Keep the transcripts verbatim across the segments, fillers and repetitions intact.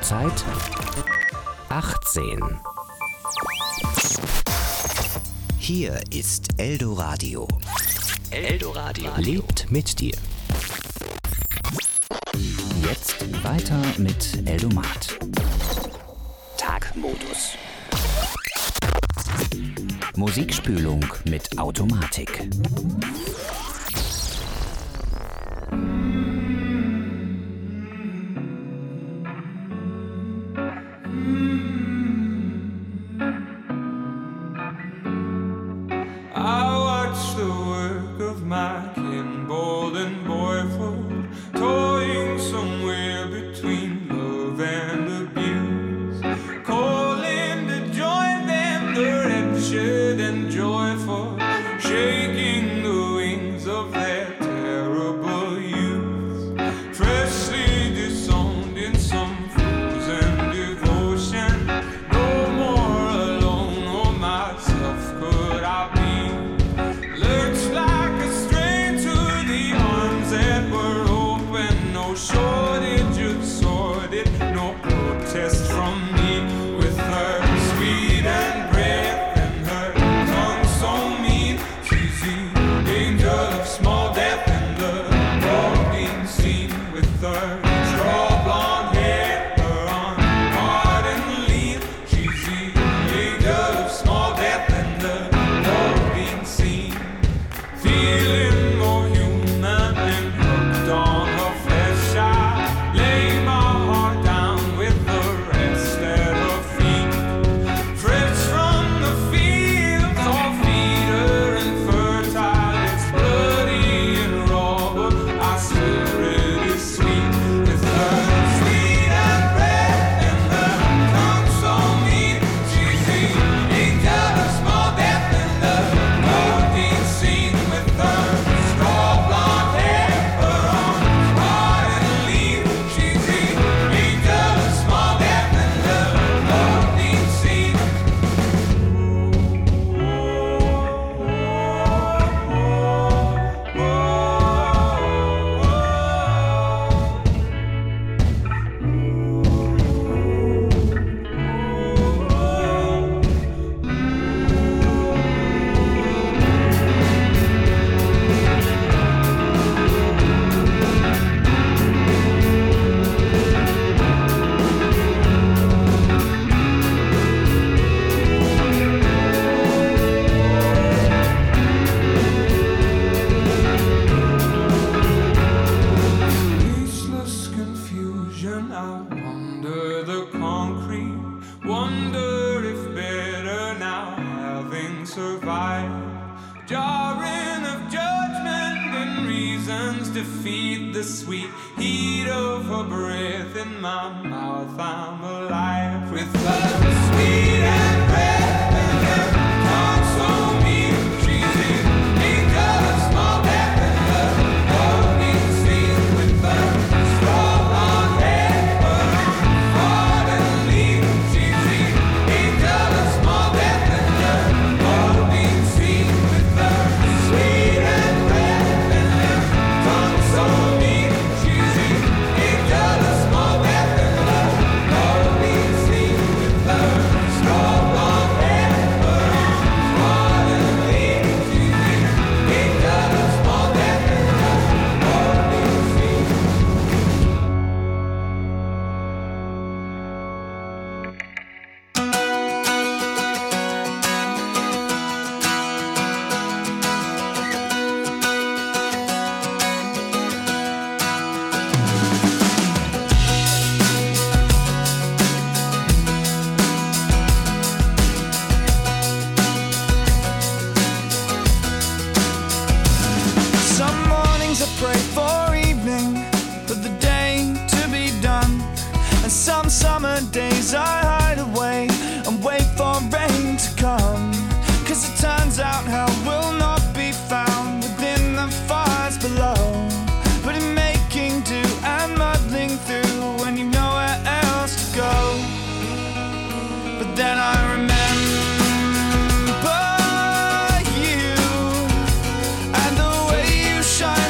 Uhrzeit achtzehn. Hier ist Eldoradio. Eldoradio lebt mit dir. Jetzt weiter mit Eldomat. Tagmodus. Musikspülung mit Automatik.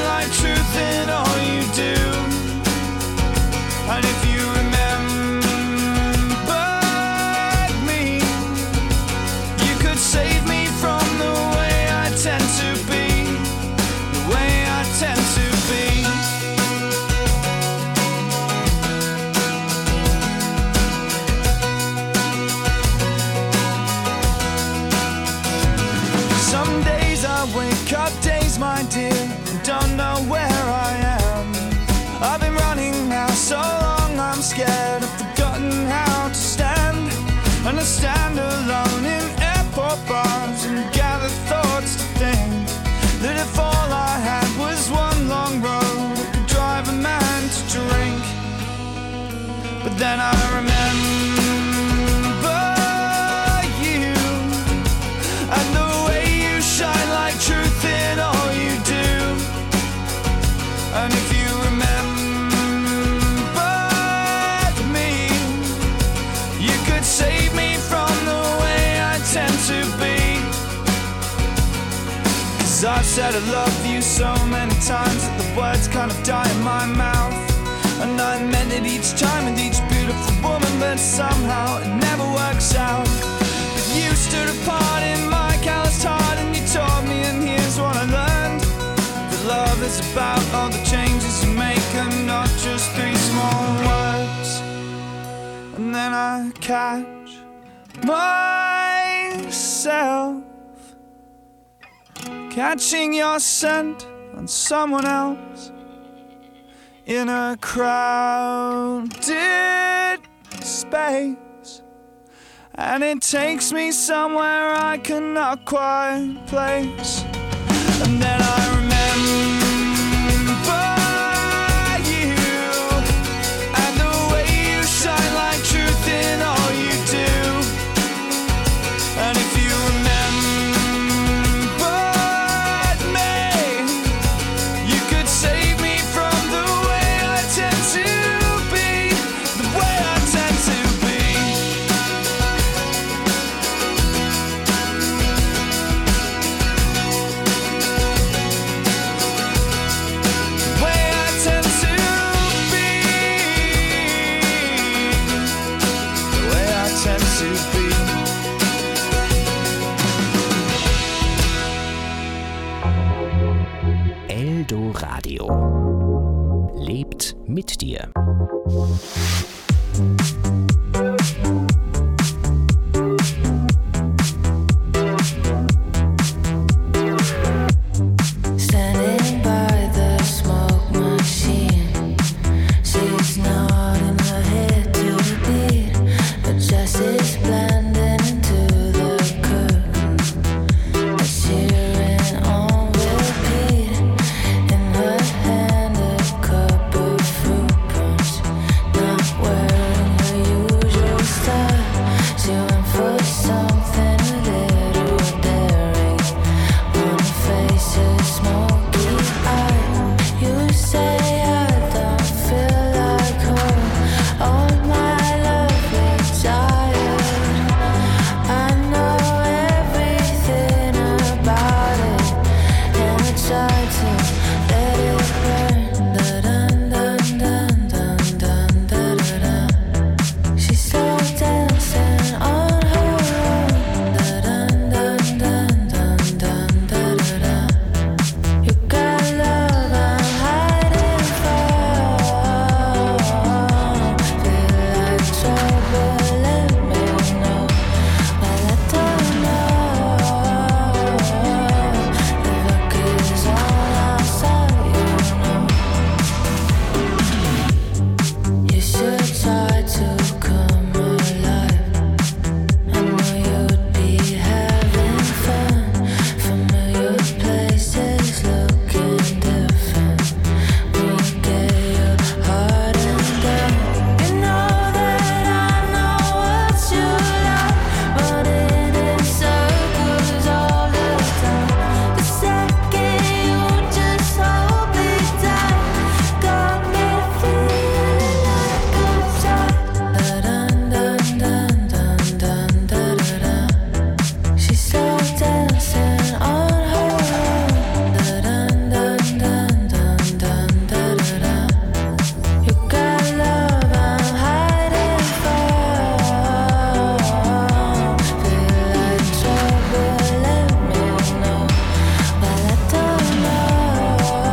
And if you remember 'Cause I've said I love you so many times that the words kind of die in my mouth. And I meant it each time with each beautiful woman, but somehow it never works out. But you stood apart in my calloused heart, and you taught me, and here's what I learned: that love is about all the changes you make, and not just three small words. And then I catch myself catching your scent on someone else in a crowded space, and it takes me somewhere I cannot quite place. And then I remember you and the way you shine like truth in all you do. And if you remembered me, you could save me from the way I tend to be, the way I tend to be. The way I tend to be. The way I tend to be. Eldoradio. Lebt mit dir. Standing by the smoke machine, she's nodding her head to the beat. But Jessie's blending into the curtain, and cheering on repeat. In her hand a cup of fruit punch, not wearing her usual style. She went for something a little daring. On her face a smoky eye. You say I don't feel like home. All my love retired. I know everything about it, and I try to let it burn. Da-dun-dun-dun-dun-dun-da-da-da. She's slow dancing on her own. Da-dun-dun-dun-dun-dun-da-da-da. You got love I'm hiding from. Feel like trouble, let me know. Well, I don't know. The look is on outside, you know. You should try to come alive. I know you'd be having fun. Familiar places looking different. When you get your heart undone, you know that I know what you like. Running in circles all the time. The second you just hold me tight, got me feeling like I'm tight. Da-dun-dun-dun-dun-dun-da-da-da. She's slow dancing on her own. Da-dun-dun-dun-dun-dun-da-da-da. You got love I'm hiding from. Feel like trouble, let me know. Well, I don't know.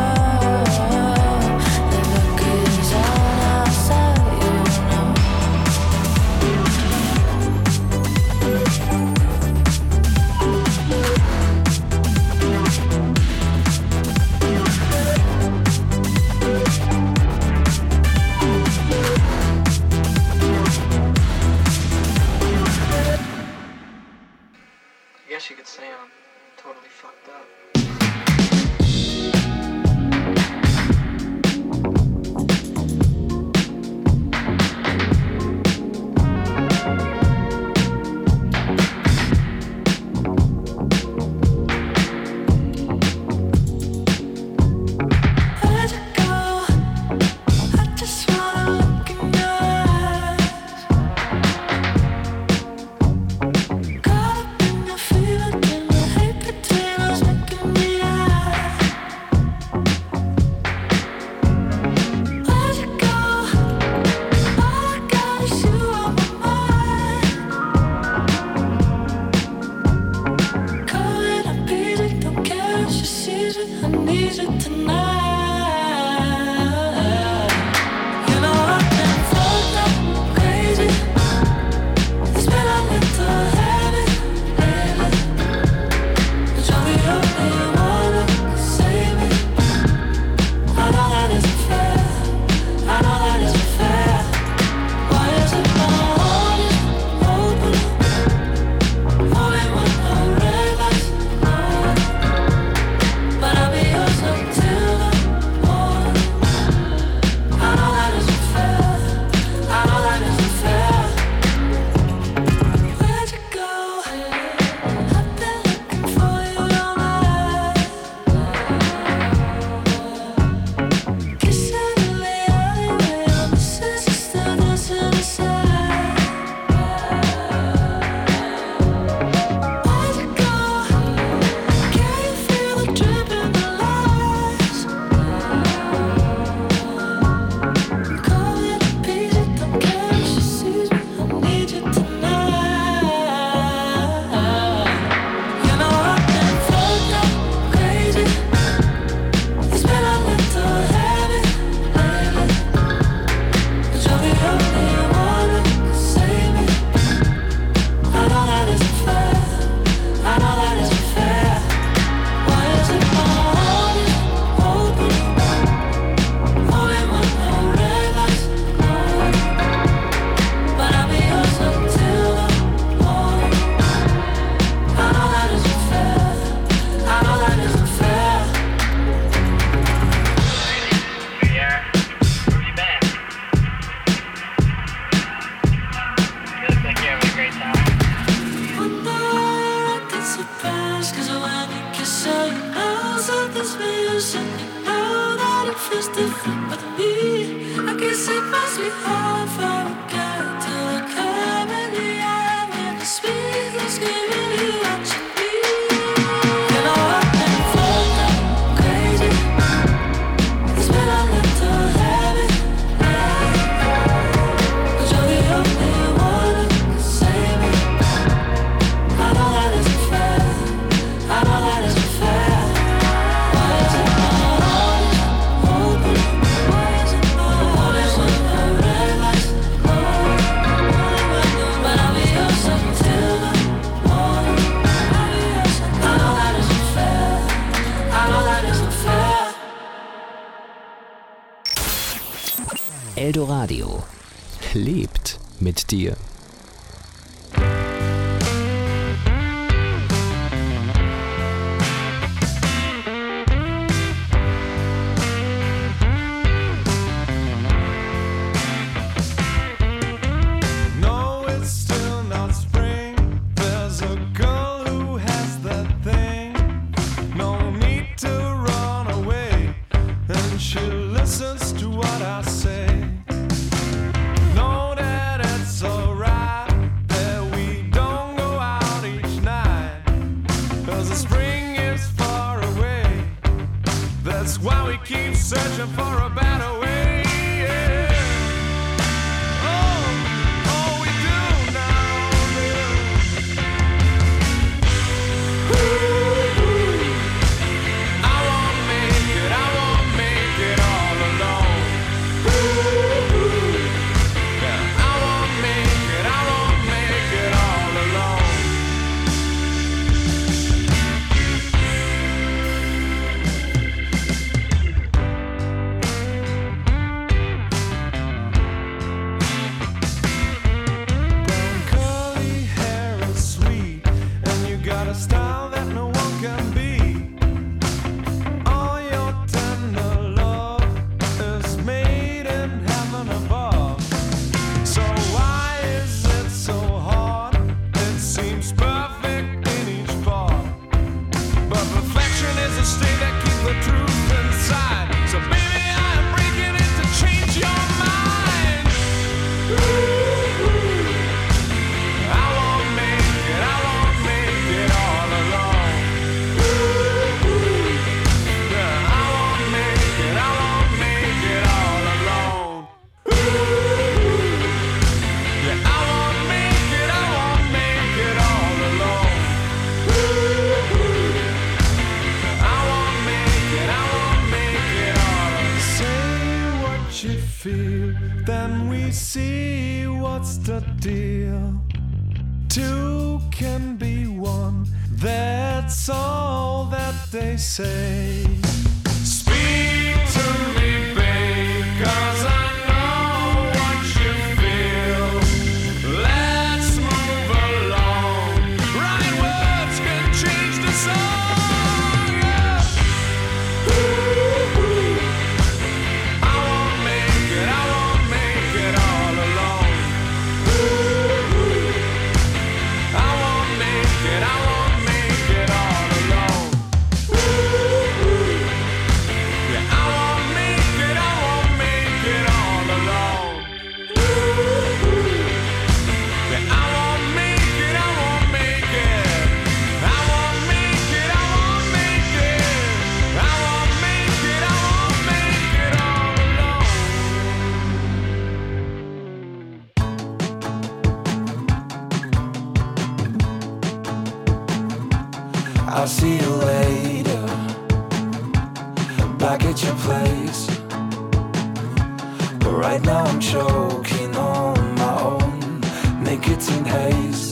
The look is on outside, you know. I guess you could say I'm totally fucked up. Where'd you go? I just wanna look in your eyes. Caught up in your feeling, and the hate between us making me Eldoradio lebt mit dir. I won't make it, I won't feel, then we see what's the deal. Two can be one, that's all that they say. Speak to me, babe, 'cause I know what you feel. Let's move along. Right words can change the song. Yeah. Ooh, ooh. I won't make it, I won't make it all alone. Ooh, ooh. I won't make it, I won't make it all alone. Ooh, ooh. Yeah, I won't make it, I won't make it all alone. Ooh, ooh. Yeah, I won't make it, I won't make it. I won't make it, I won't make it. I won't make it, I won't make it all alone. I'll see you later, back at your place. But right now I'm choking on my own nicotine haze.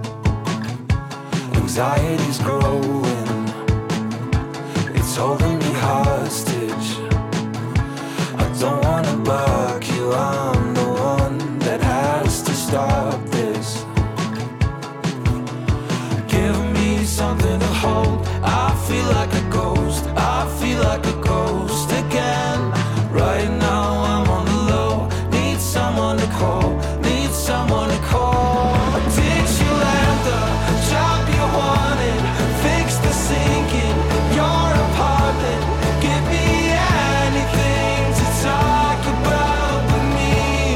Anxiety's growing, it's holding me hostage. I don't wanna bug you, I'm the one that has to stop this. Give me something to hold. I feel like a ghost, I feel like a ghost again. Right now I'm on the low, need someone to call, need someone to call. Did you land the job you wanted? Fix the sink in your apartment. Give me anything to talk about with me.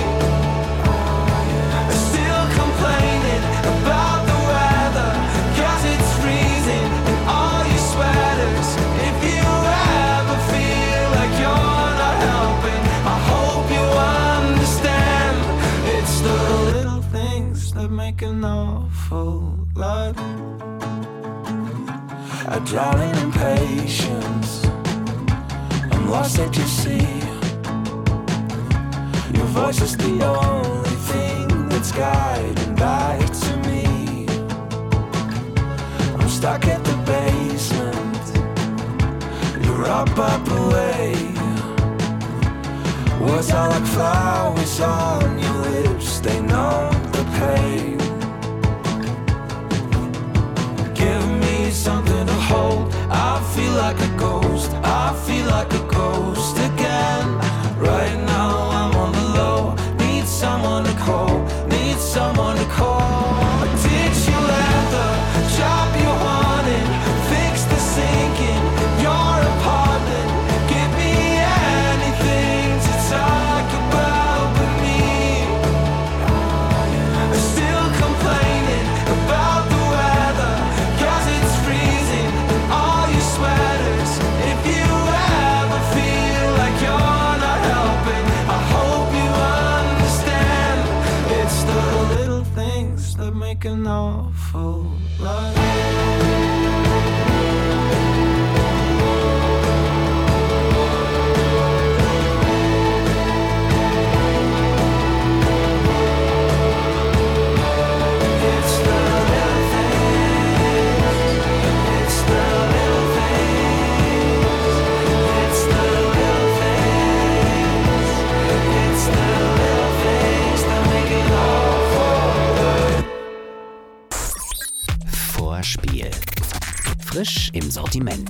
Still complaining about the weather, 'cause it's freezing in all your sweaters. If you ever feel like you're not helping, I hope you understand. It's the little things that make an awful lot. I drown in impatience, I'm lost at your sea. Your voice is the only thing that's guiding back to me. I'm stuck at the basement, you're up, up away. Words are like flowers on your lips, they numb the pain. Give me something to hold. I feel like a ghost, I feel like a ghost again. Right now I'm on the low, need someone to call, need someone to call. Did you land the job you wanted? Fix the sink in your apartment. Give me anything to talk about with me. Still complaining about the weather, 'cause it's freezing in all your sweaters. If you ever feel like you're not helping, I hope you understand. It's the little things that make an awful lot. It's the little things, it's the little things, it's the little things, it's the little things that make it awful. Vorspiel. Frisch im Sortiment.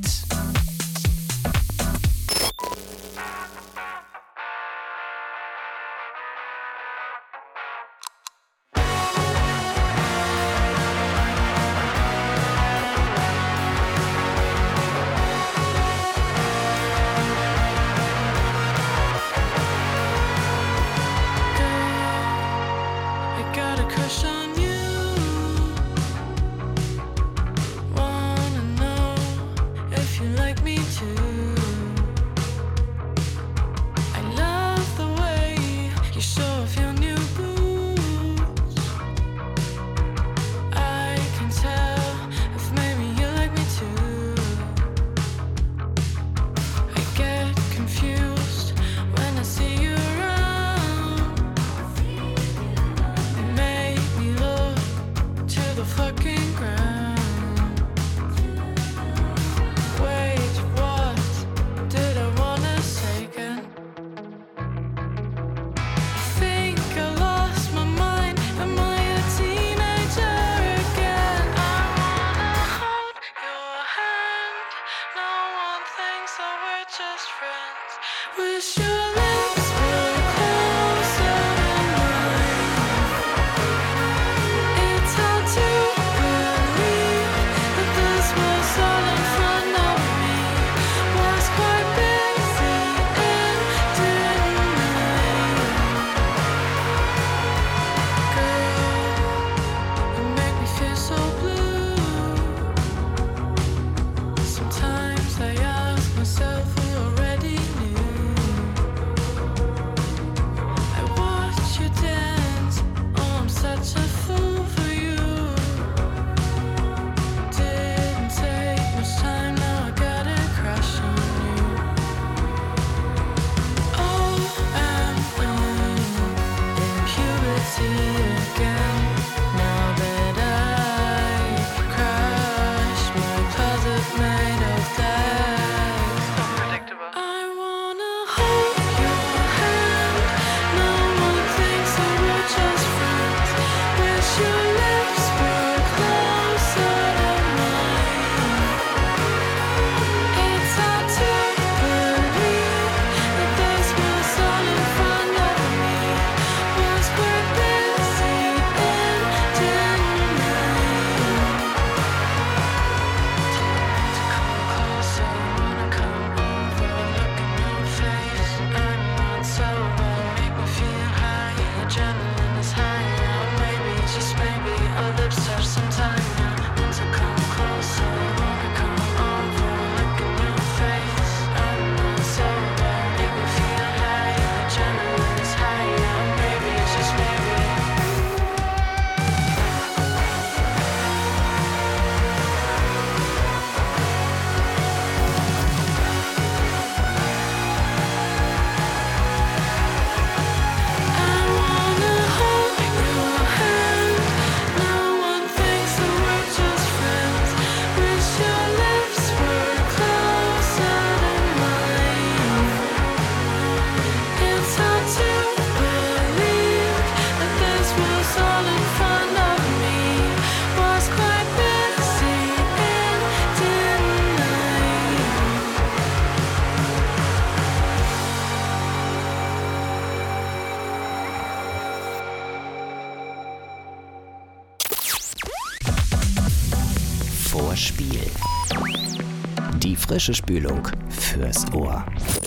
I got a crush on you. Wanna know if you Wish your lips were closer than mine. It's hard to believe that this was all in front of me. Was quite busy and didn't Girl, you make me feel so blue. Sometimes I ask myself who already knew. I watch you dance, oh I'm such a fool for you. Didn't take much time, now I got a crush on you. Oh, I'm in puberty again. Now that I crashed my closet made of glass. Unpredictable. I wanna hold your hand. No one thinks that we're just friends. Wish your lips were closer than mine. It's hard to believe that this was all in front of me. Was quite busy and didn't To come closer, wanna come over, look in your face. I'm not sober, make me feel high. Adrenaline is high now, maybe, just maybe our lips touch sometime now. Want to come closer, wanna come over, look in your face. I'm not sober, make me feel high. Adrenaline is high now, maybe, just maybe. I wanna hold your hand. No one thinks that we're just friends. Wish your lips were closer than mine. It's hard to believe that this was all in front of me. Was quite busy and didn't Vorspiel. Die frische Spülung fürs Ohr.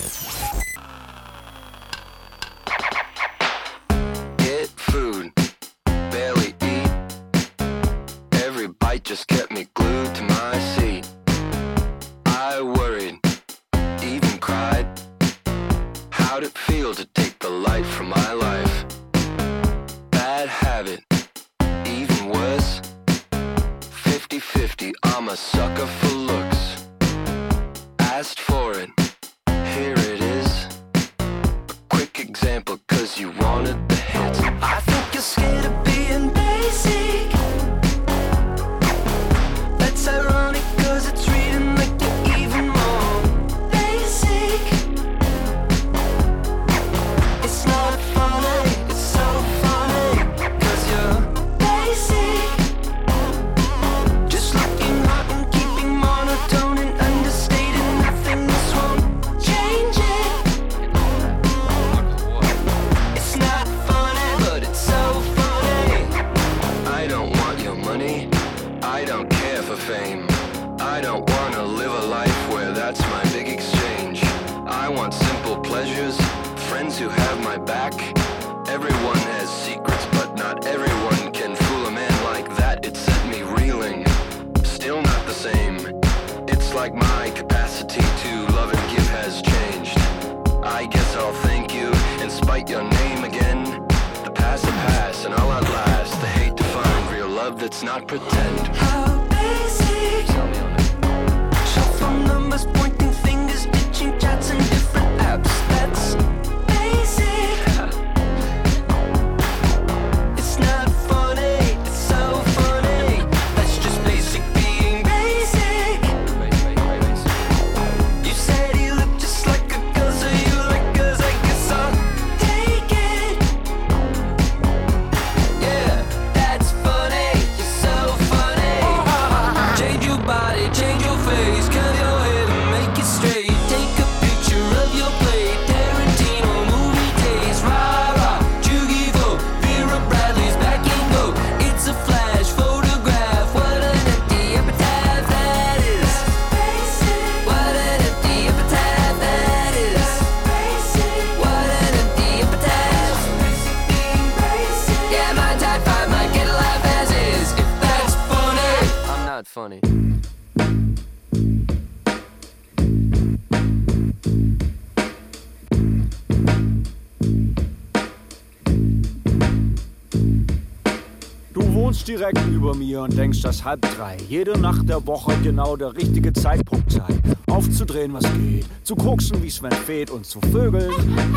Get food, barely eat. Every bite just kept me glued to my seat. I worried, even cried. How'd it feel to take the light from my life? Bad habit, even worse. Fifty-fifty, I'm a sucker for looks. Asked for it, here it is. A quick example, cause you wanted the hits. I think you're scared of being basic. That's ironic, cause it's reading like you're even more basic. It's not funny, it's so funny, cause you're basic. Just looking hot and keeping monotone and understating nothing. This won't change it. It's not funny, but it's so funny. I don't want your money, I don't care for fame. I don't wanna live a life where that's my big exchange. I want simple pleasures, friends who have my back. Everyone has secrets, but not everyone can fool a man like that. It set me reeling, still not the same. It's like my capacity to love and give has changed. I guess I'll thank you and spite your name again. The past will pass and I'll outlast the hate to find real love that's not pretend. How basic. Tell me on it. Short phone numbers, pointing fingers, ditching chats and different apps. That's basic. It's not funny, it's so funny. That's just basic being basic. You said you look just like a girl, so you like girls, I guess I'll take it. Yeah, that's funny, you're so funny. Change your body direkt über mir und denkst, dass halb drei jede Nacht der Woche genau der richtige Zeitpunkt sei. Aufzudrehen, was geht, zu koksen wie Sven Feth und zu vögeln,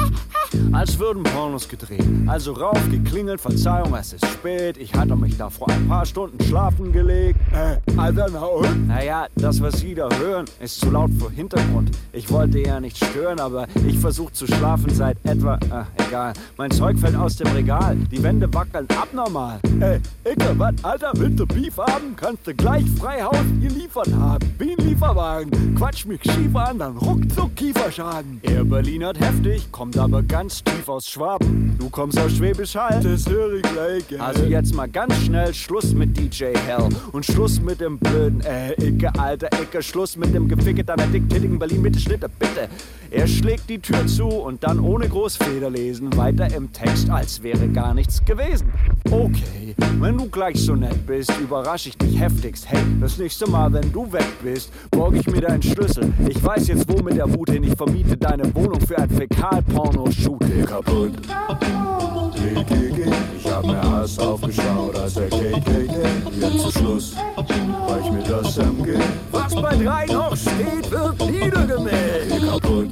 als würden Pornos gedreht. Also rauf, geklingelt, Verzeihung, es ist spät. Ich hatte mich da vor ein paar Stunden schlafen gelegt. Äh, Alter, na und? Naja, das, was Sie da hören, ist zu laut für Hintergrund. Ich wollte ja nicht stören, aber ich versuche zu schlafen seit etwa... Ach, egal. Mein Zeug fällt aus dem Regal. Die Wände wackeln abnormal. Ey, Icke, was, Alter, willst du Beef haben? Kannst du gleich Freihaus geliefert haben. Wie ein Lieferwagen. Quatsch mich schief an, dann ruckzuck Kieferschaden. Er Berlinert heftig, kommt aber ganz tief aus Schwaben. Du kommst aus Schwäbisch Hall. Das höre ich gleich, gell? Also jetzt mal ganz schnell Schluss mit D J Hell. Und Schluss mit dem blöden, äh, Icke, Alter, Icke. Schluss mit dem Geficke deiner dicktätigen Berlin-Mitte-Schnitte, bitte. Er schlägt die Tür zu und dann ohne Großfederlesen weiter im Text, als wäre gar nichts gewesen. Okay, wenn du gleich so nett bist, überrasch ich dich heftigst. Hey, das nächste Mal, wenn du weg bist, borg ich mir deinen Schlüssel. Ich weiß jetzt, wo mit der Wut hin. Ich vermiete deine Wohnung für ein Fäkal-Porno-Shoot. Geh kaputt. Geh, geh, geh. Ich hab mir Hass aufgeschaut als der K K K. Jetzt ist Schluss, reich mir das M G. Was bei drei noch steht, wird niedergemäht. Geh kaputt.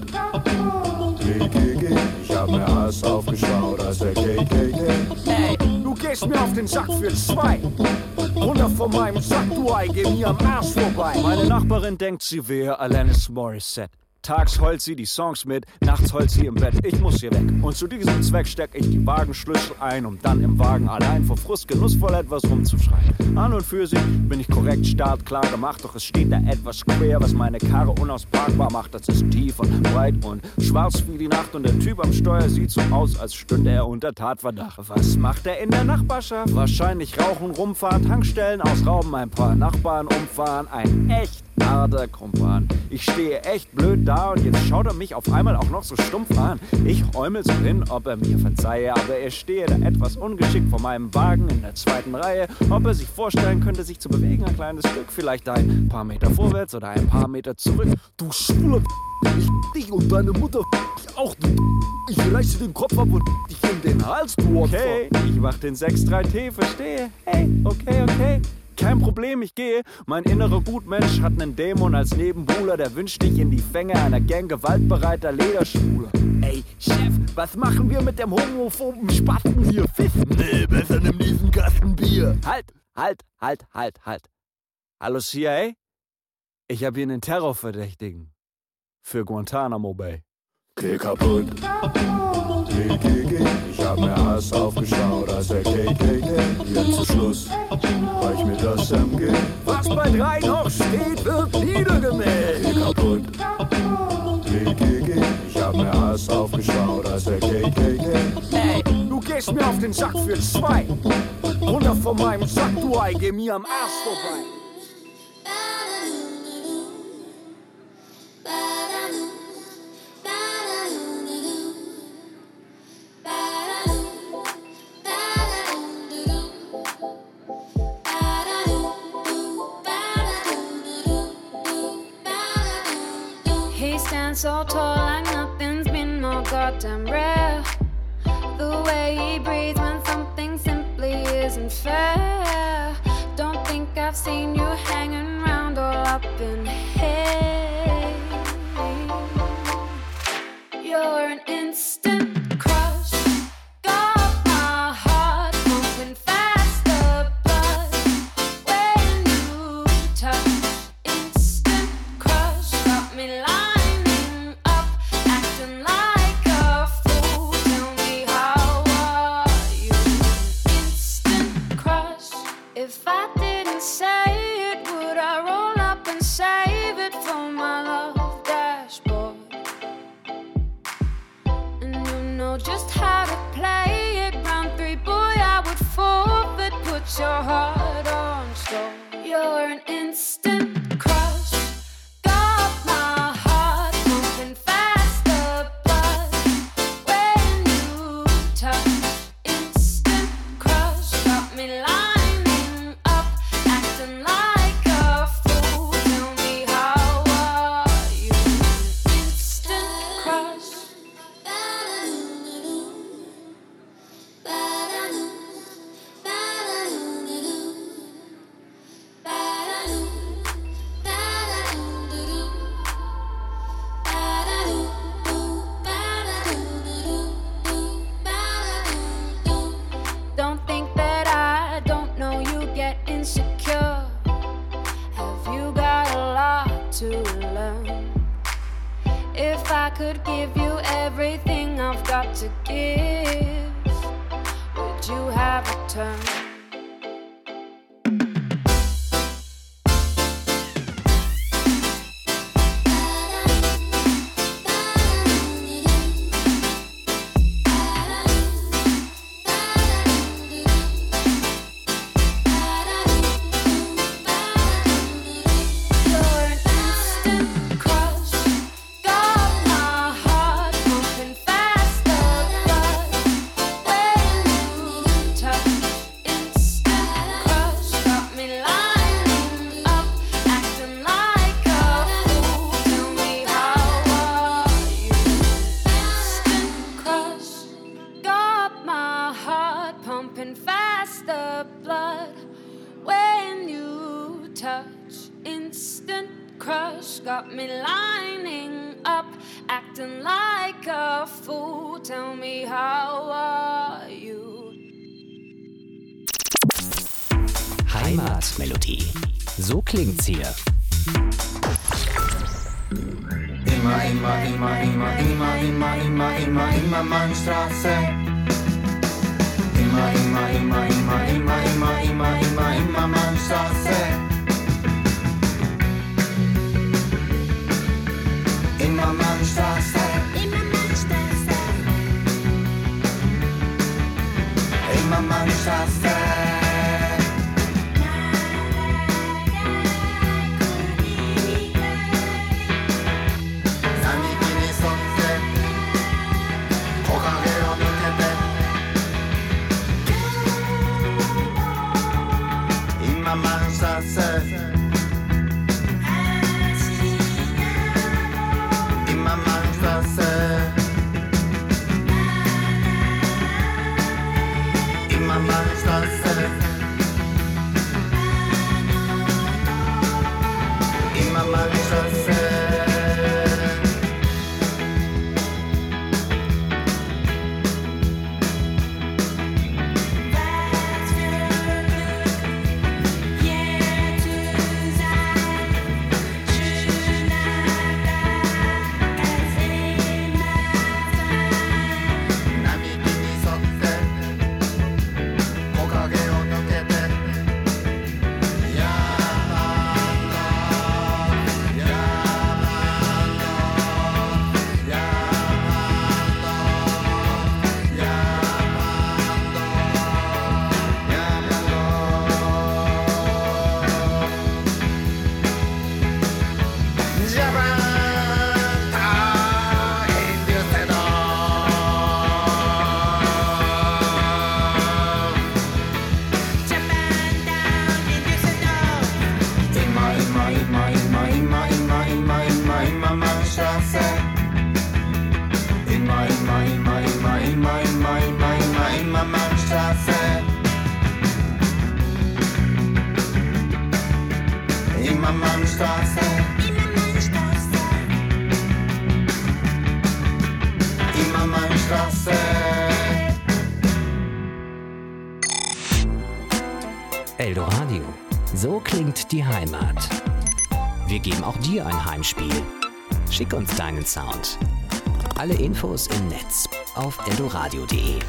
Geh, geh, geh. Ich hab mir Hass aufgeschaut als der K K K. Ey, du gehst mir auf den Sack für zwei. Runter von meinem Sack, du Ei, geh mir am Arsch vorbei. Meine Nachbarin denkt, sie wäre Alanis Morissette. Tags heult sie die Songs mit, nachts heult sie im Bett, ich muss hier weg. Und zu diesem Zweck steck ich die Wagenschlüssel ein, um dann im Wagen allein vor Frust genussvoll etwas rumzuschreien. An und für sich bin ich korrekt startklar gemacht, doch es steht da etwas quer, was meine Karre unausparkbar macht. Das ist tief und breit und schwarz wie die Nacht und der Typ am Steuer sieht so aus, als stünde er unter Tatverdacht. Was macht er in der Nachbarschaft? Wahrscheinlich rauchen, rumfahren, Tankstellen ausrauben, ein paar Nachbarn umfahren, ein echt harter Kumpan. Ich stehe echt blöd da und jetzt schaut er mich auf einmal auch noch so stumpf an. Ich räumel so hin, ob er mir verzeihe, aber er stehe da etwas ungeschickt vor meinem Wagen in der zweiten Reihe. Ob er sich vorstellen könnte, sich zu bewegen, ein kleines Stück, vielleicht ein paar Meter vorwärts oder ein paar Meter zurück. Du schwuler ich dich und deine Mutter ich auch, du ich reiß dir den Kopf ab und dich in den Hals, du Opfer. Okay, ich mach den sechs drei T, verstehe. Hey, okay, okay. Kein Problem, ich gehe. Mein innerer Gutmensch hat nen Dämon als Nebenbuhler, der wünscht dich in die Fänge einer Gang gewaltbereiter Lederschwuler. Ey, Chef, was machen wir mit dem homophoben Spasten hier? Fissen? Nee, besser nimm diesen Kasten Bier. Halt, halt, halt, halt, halt. Hallo C I A? Ich hab hier einen Terrorverdächtigen. Für Guantanamo Bay. Geh kaputt. Geh, geh, geh. Ich hab mir Hass aufgeschaut als der K K K. Jetzt ist Schluss, reich mir das M G. Was bei drei noch steht, wird niedergemäht. Geh kaputt. Geh, geh, geh. Ich hab mir Hass aufgeschaut als der K K K. Ey, du gehst mir auf den Sack für zwei. Runter von meinem Sack, du Ei, geh mir am Arsch vorbei. So tall like nothing's been more goddamn rare. The way he breathes when something simply isn't fair. Don't think I've seen you hanging around all up in here. You're an instant crush. Got my heart moving faster, but when you touch, instant crush. Got me lying. If I didn't say it, would I roll up and save it for my love dashboard? And you know just how to play it. Round three, boy, I would forfeit. Put your heart on store. You're an instant crush. Got my heart moving faster, but when you touch, instant crush. Got me lying. If I could give you everything I've got to give, would you have a turn? got me lining up, acting like a fool. Tell me, how are you? Heimatmelodie. So klingt's hier. Immer, immer, immer, immer, immer, immer, immer, immer, immer Mannstraße. Immer, immer, immer, immer, immer, immer, immer, immer, immer Mannstraße. Immer Mannstraße. Immer Mannstraße. Immer Mannstraße. Eldoradio. So klingt die Heimat. Wir geben auch dir ein Heimspiel. Schick uns deinen Sound. Alle Infos im Netz auf eldoradio punkt de.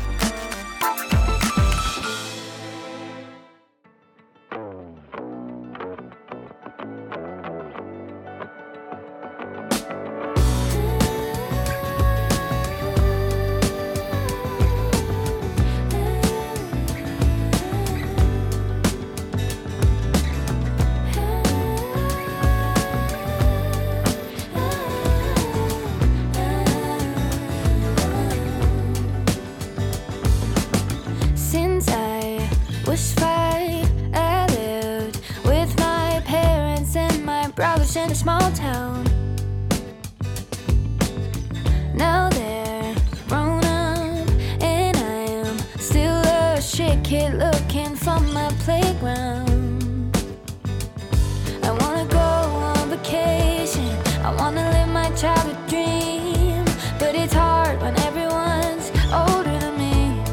In a small town. Now they're grown up, and I am still a shit kid looking for my playground. I wanna go on vacation, I wanna live my childhood dream, but it's hard when everyone's older than me.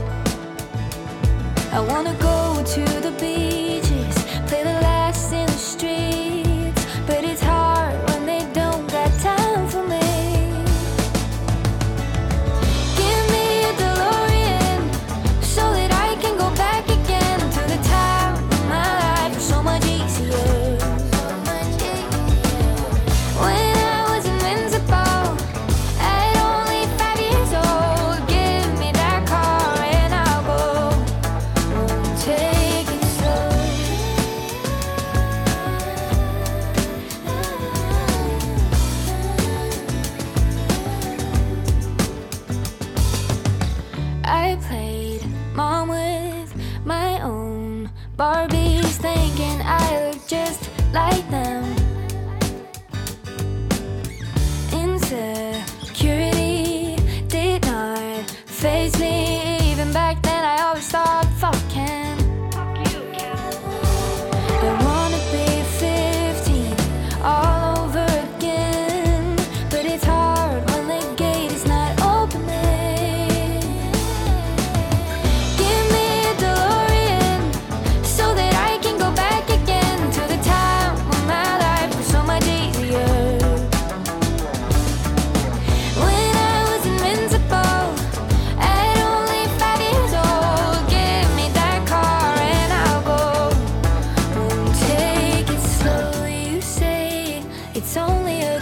I wanna go to the beaches, play the last in the streets, but it's hard when they don't got time for me.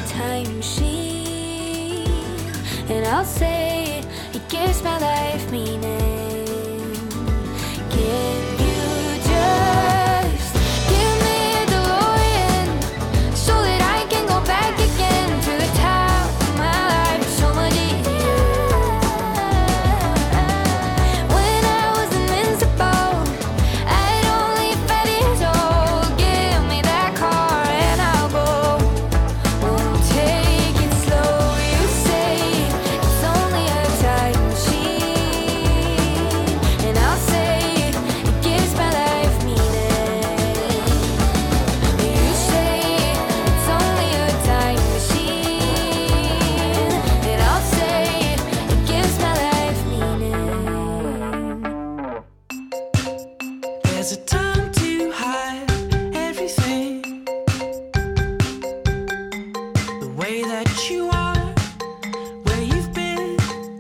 time machine, and I'll say it gives my life meaning. Can you just give me a DeLorean so that I can go back again to the top of my life? So much easier. When I was invincible, I'd only five years old. Give me that car and I'll go. Won't take it slow. You say it's only a time machine, and I'll say it gives my life meaning. You say it's only a time machine, and I'll say it gives my life meaning. There's a time to hide everything. The way that you are, where you've been,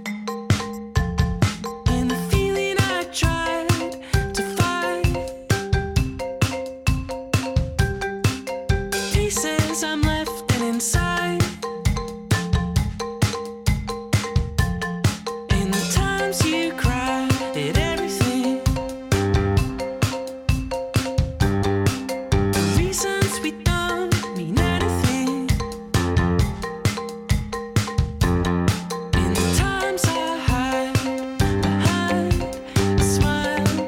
and the feeling I tried to fight. Pieces I'm left and inside. And the times you cried at everything. The reasons we don't mean anything. And the times I hide behind a smile.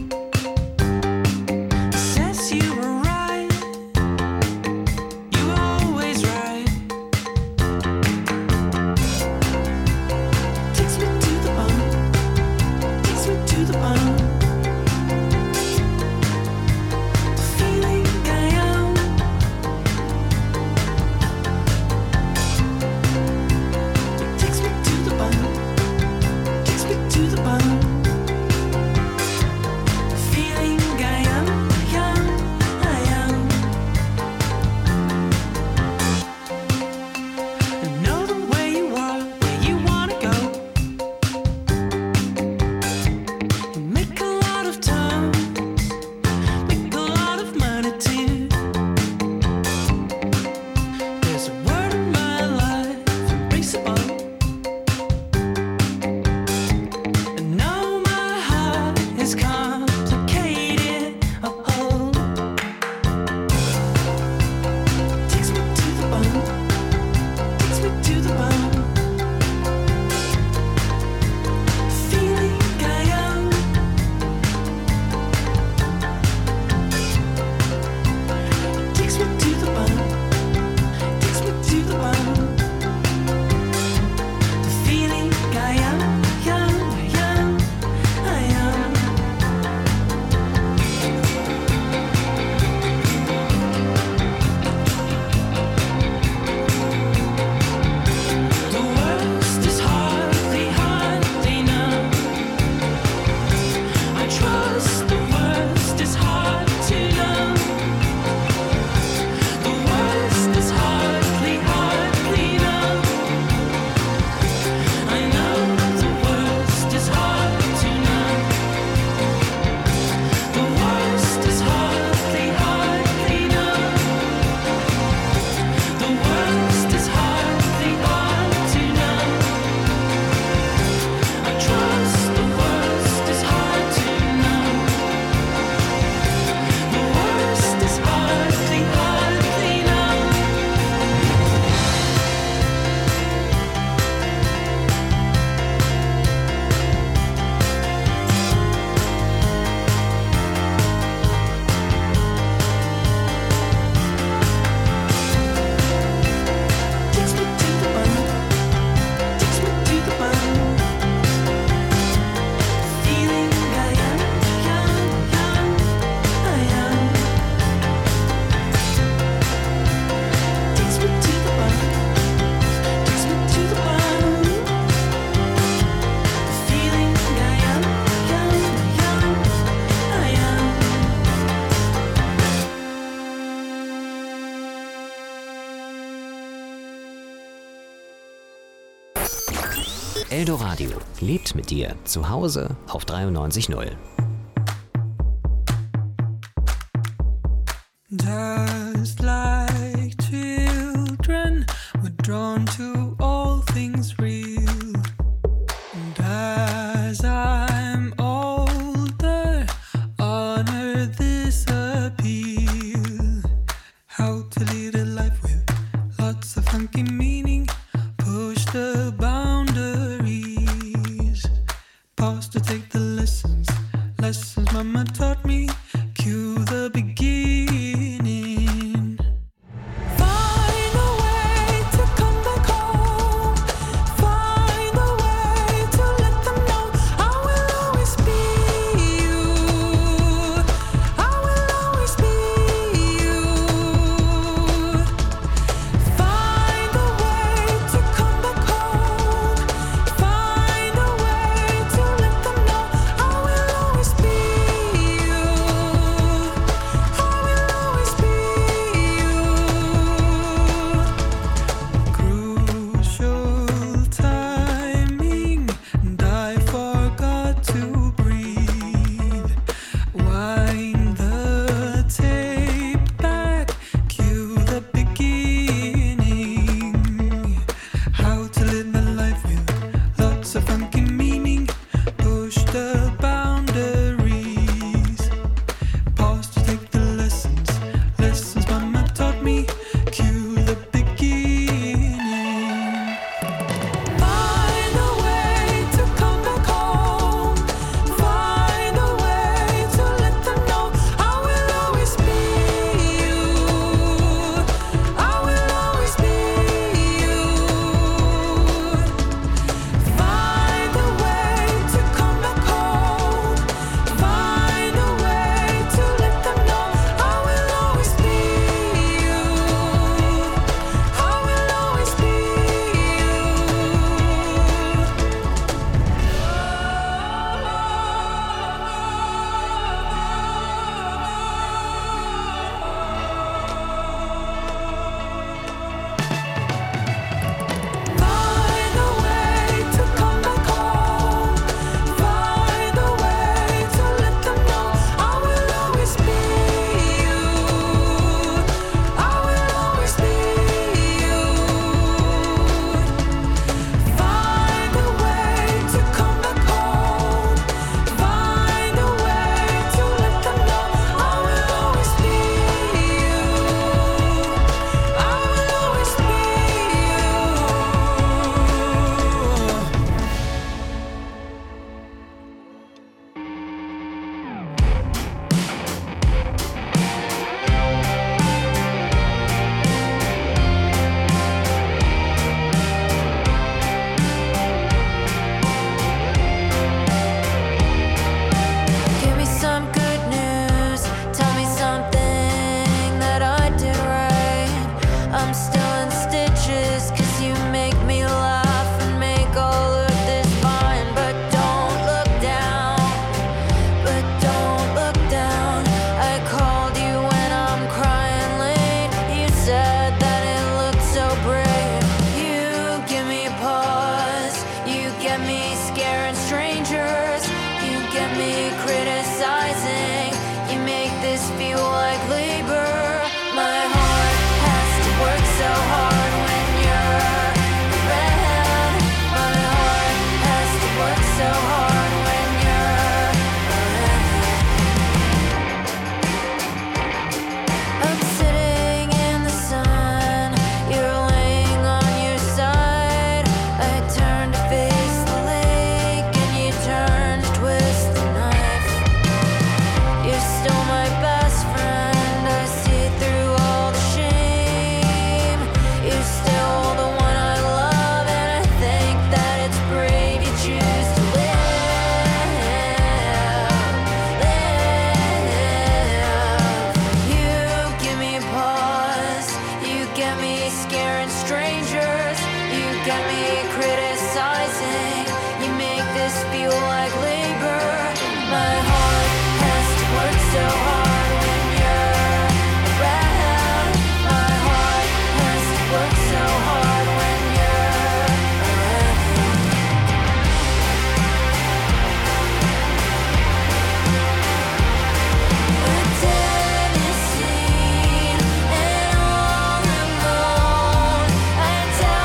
Says you were right. You were always right. Takes me to the bone. Takes me to the bone. The feeling I am. It takes me to the bone. Takes me to the bone. The feeling I am. I am. I am. I know the way you are, where you wanna go. And make a lot of time, make a lot of money too. There's a word in my life, embraceable. I know my heart is complicated. Oh, takes me to the bone. Takes me to the bone. Feeling I am. Takes me to the bone. Takes me to the bone. The feeling I am. I am. I am. I am. The worst is hardly, hardly known. I trust the worst is hard to know. The worst is hardly, hardly known. I know the worst is hard to know. The worst is hardly, hardly known. The worst is hardly hard to know. I trust the worst is hard to know. The worst is hardly, hardly known. Takes me to the bone. Takes me to the bone. Feeling I am. I am. I am. Takes me to the bone. Takes me to the bone. Feeling I am. I am. I am. Eldoradio lebt mit dir zu Hause auf dreiundneunzig Komma null. Just like children drawn to all things real. And as I'm older, honor this appeal. How to lead a life with lots of funky meaning. Push the boundaries. Pause to take the lessons. Lessons mama taught me. Cue the beginning. Find a way to come back home. Find a way to let them know I will always be you. I will always be you. Find a way to come back home. Find a way to let them know I will always be you. I will always be you. Crucial timing, and I forgot to breathe. Wind the tape back, cue the beginning. How to live my life with lots of funky meaning. Push the boundaries. Pause to take the lessons. Lessons mama taught me. Cue the beginning. Find a way to come back home. Find a way to let them know I will always be you. I will always be you. Find a way to come back home. Find a way to let them know I will always be you. I will always be you. Find a way to come back home. Find a way to let them know I will always be you. I will always be you. Find a way to come back home. Find a way to let them know I will always be you. I will always be you. Give me some good news. Tell me something that I did right. I'm still in stitches, cause you make me laugh and make all of this fine. But don't look down, but don't look down. I called you when I'm crying late. You said that it looked so brave. You give me pause. You get me scaring strangers. You get me criticizing. You make this feel like labor. My heart has to work so hard when you're around. My heart has to work so hard when you're around. I'm sitting in the sun. You're laying on your side. I turn to face the lake and you turn to twist the knife. You're still my best friend. I see through all the shame. You're still the one I love, and I think that it's brave you choose to live, live. You give me pause. You get me scaring strangers. You get me criticizing. You make this feel like labor. My heart has to work so hard when you're around. My heart has to work so hard when you're around. A Tennessee and all alone. I tell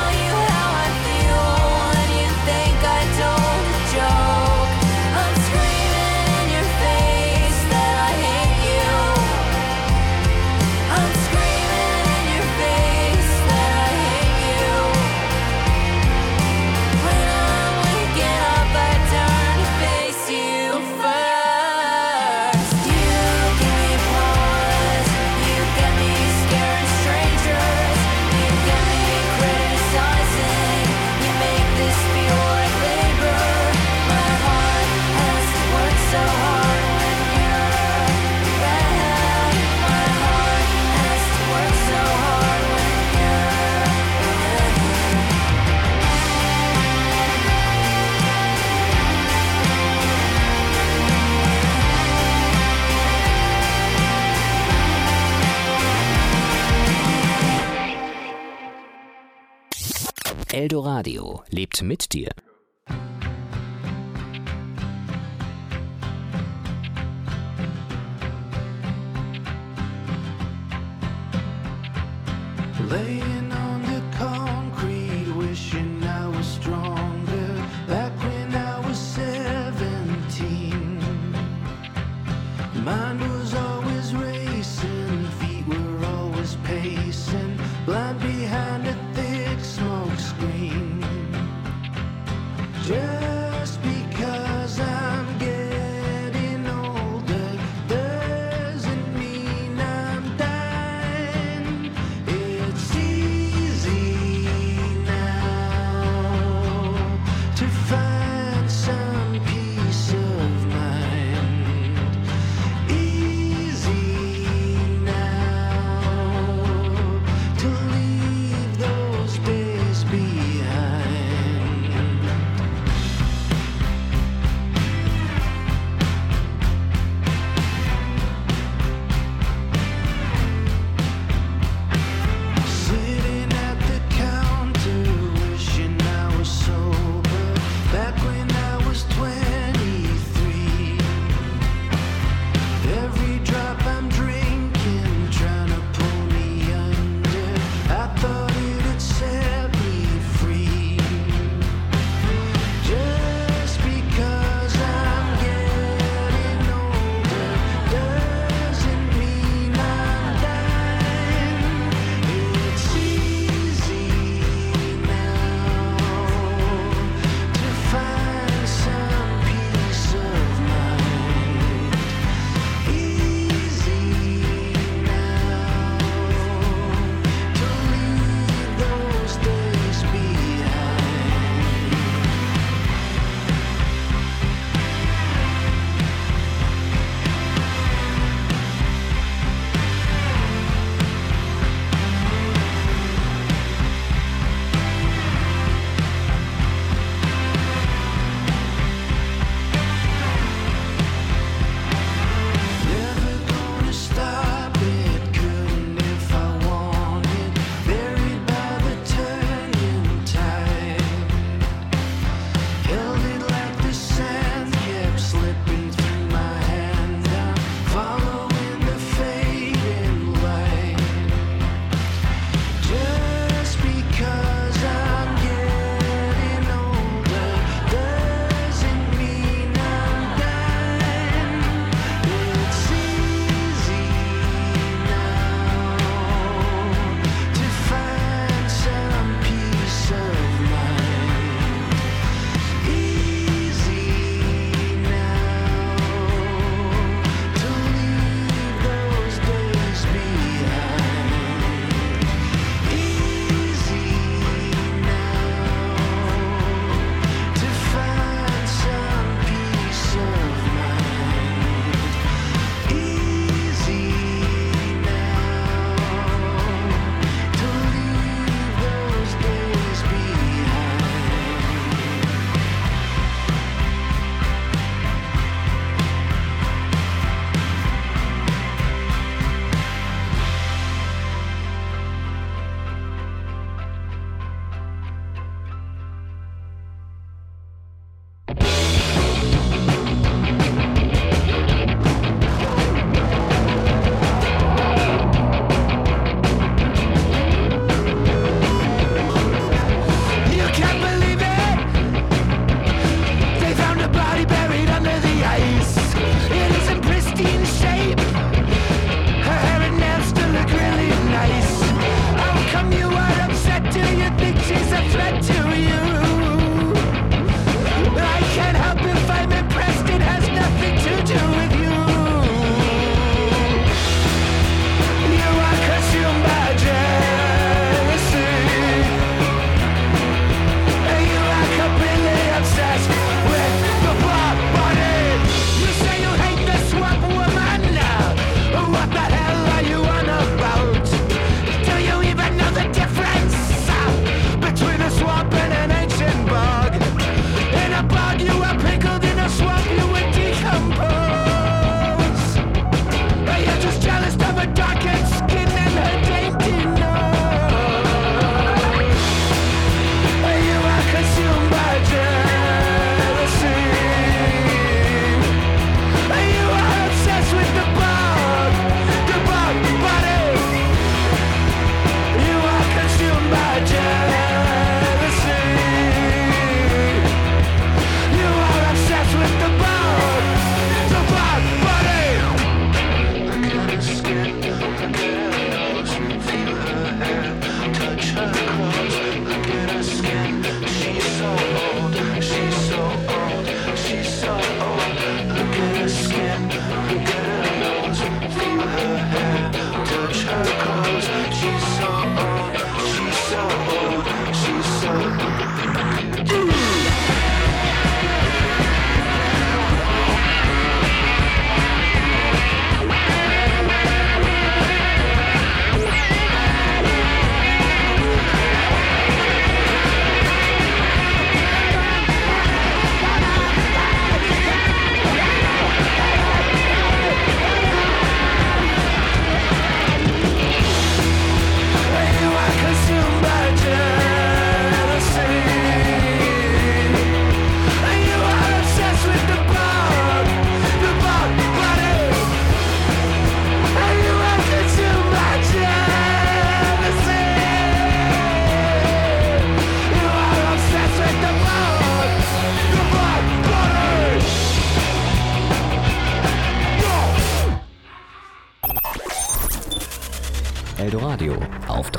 Eldoradio lebt mit dir. Laying on the concrete, wishing I was stronger. Back when I was seventeen, mind was always racing, feet were always pacing, blind behind a thick smoke screen. Just because I'm getting older doesn't mean I'm dying. It's easy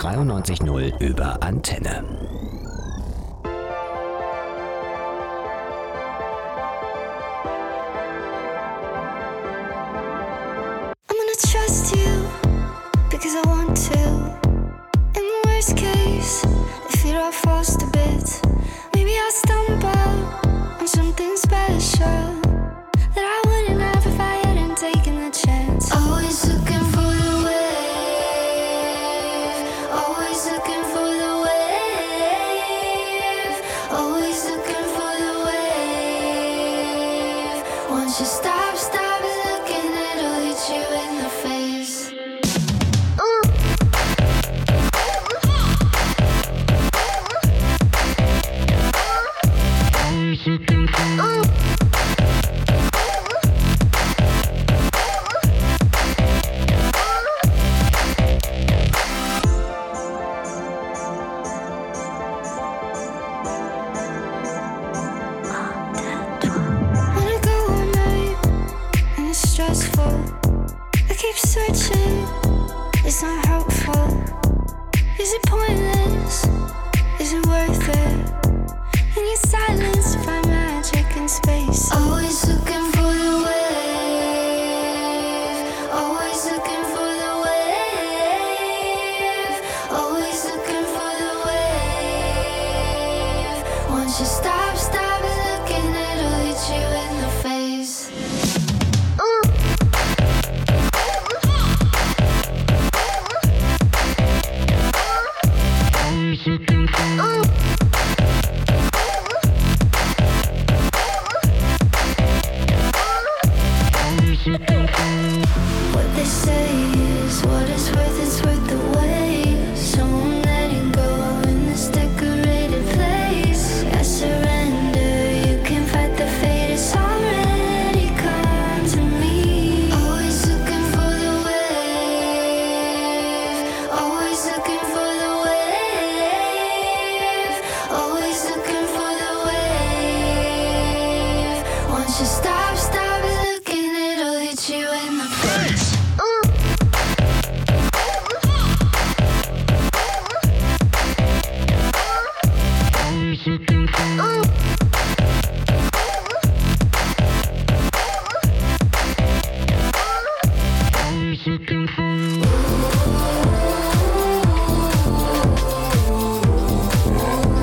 dreiundneunzig Komma null über Antenne. I'm gonna trust you because I want to. In the worst case, if it all falls to bits, maybe I'll stumble on something special that I wouldn't have if I hadn't taken the chance. Always looking for the wave, always looking for the wave, always looking for the wave. Once you stop, stop looking, it'll hit you in the face. Searching, it's not helpful. Is it pointless? Is it worth it? In your silence, find magic in space. Always looking for the wave, always looking for the wave, always looking for the wave. Once you stop, stop looking, it'll hit you in the face. What they say is what it's worth, it's worth the wait. So I'm letting go in this decorated place. I surrender, you can fight the fate, it's already come to me. Always looking for the wave, always looking for the wave, always looking for the wave. Once you stop, stop looking, it'll hit you in the face. Always looking for